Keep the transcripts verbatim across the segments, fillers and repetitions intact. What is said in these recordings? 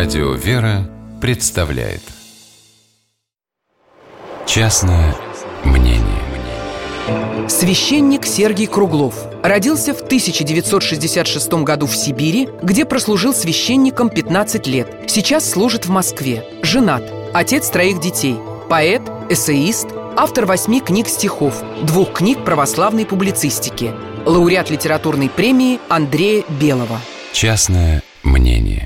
Радио «Вера» представляет «Частное мнение». Священник Сергий Круглов родился в тысяча девятьсот шестьдесят шестом году в Сибири, где прослужил священником пятнадцать лет. Сейчас служит в Москве. Женат. Отец троих детей. Поэт, эссеист, автор восьми книг стихов, двух книг православной публицистики. Лауреат литературной премии Андрея Белого. Частное мнение.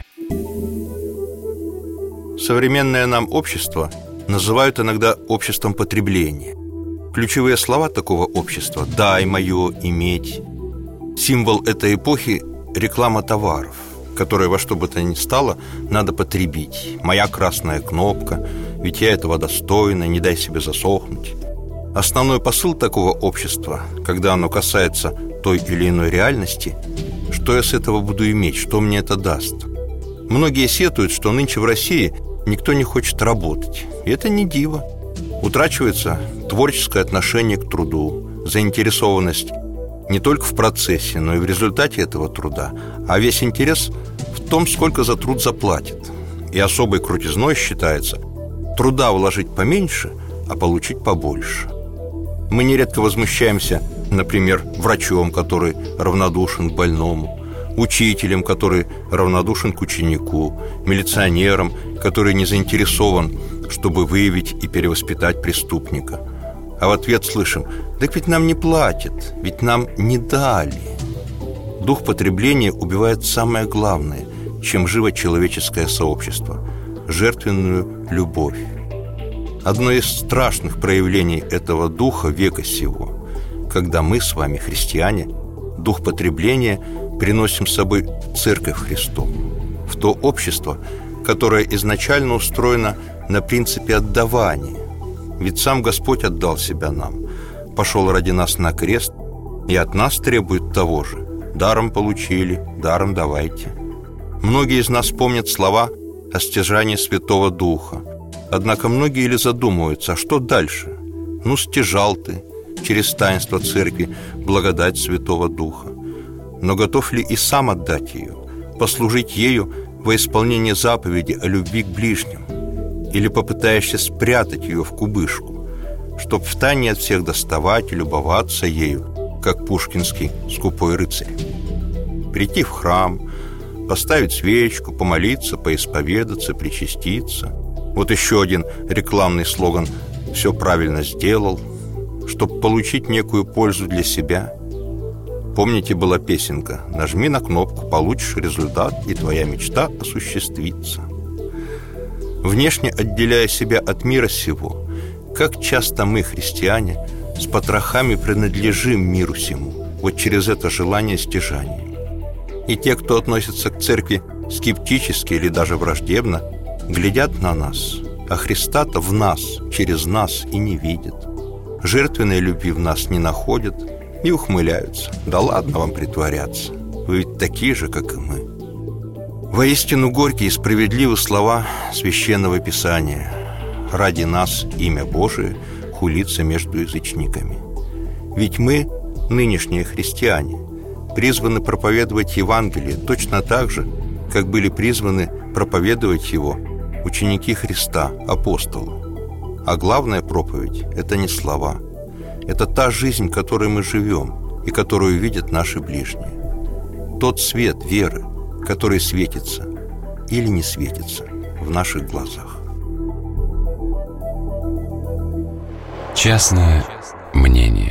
Современное нам общество называют иногда обществом потребления. Ключевые слова такого общества – «дай мое», «иметь». Символ этой эпохи – реклама товаров, которые во что бы то ни стало надо потребить. «Моя красная кнопка», «ведь я этого достойна», «не дай себе засохнуть». Основной посыл такого общества, когда оно касается той или иной реальности – что я с этого буду иметь, что мне это даст. Многие сетуют, что нынче в России никто не хочет работать. И это не диво. Утрачивается творческое отношение к труду, заинтересованность не только в процессе, но и в результате этого труда. А весь интерес в том, сколько за труд заплатят. И особой крутизной считается труда вложить поменьше, а получить побольше. Мы нередко возмущаемся, например, врачом, который равнодушен к больному, учителем, который равнодушен к ученику, милиционером, который не заинтересован, чтобы выявить и перевоспитать преступника. А в ответ слышим: «Так ведь нам не платят, ведь нам не дали». Дух потребления убивает самое главное, чем живо человеческое сообщество – жертвенную любовь. Одно из страшных проявлений этого духа века сего, когда мы с вами, христиане, дух потребления приносим с собой в Церковь Христову, в то общество, которое изначально устроено на принципе отдавания. Ведь сам Господь отдал себя нам, пошел ради нас на крест и от нас требует того же. Даром получили, даром давайте. Многие из нас помнят слова о стяжании Святого Духа. Однако многие ли задумываются, а что дальше? Ну, стяжал ты через таинство Церкви благодать Святого Духа. Но готов ли и сам отдать ее, послужить ею во исполнение заповеди о любви к ближним? Или попытаешься спрятать ее в кубышку, чтоб втайне от всех доставать и любоваться ею, как пушкинский скупой рыцарь? Прийти в храм, поставить свечку, помолиться, поисповедаться, причаститься. Вот еще один рекламный слоган «Все правильно сделал», чтобы получить некую пользу для себя. Помните, была песенка «Нажми на кнопку, получишь результат, и твоя мечта осуществится». Внешне отделяя себя от мира сего, как часто мы, христиане, с потрохами принадлежим миру сему, вот через это желание стяжания. И те, кто относится к церкви скептически или даже враждебно, глядят на нас, а Христа-то в нас, через нас и не видят. Жертвенной любви в нас не находят и ухмыляются. Да ладно вам притворяться, вы ведь такие же, как и мы. Воистину горькие и справедливы слова Священного Писания: «Ради нас имя Божие хулится между язычниками». Ведь мы, нынешние христиане, призваны проповедовать Евангелие точно так же, как были призваны проповедовать его ученики Христа, апостолы. А главная проповедь – это не слова. Это та жизнь, которой мы живем и которую видят наши ближние. Тот свет веры, который светится или не светится в наших глазах. Частное мнение.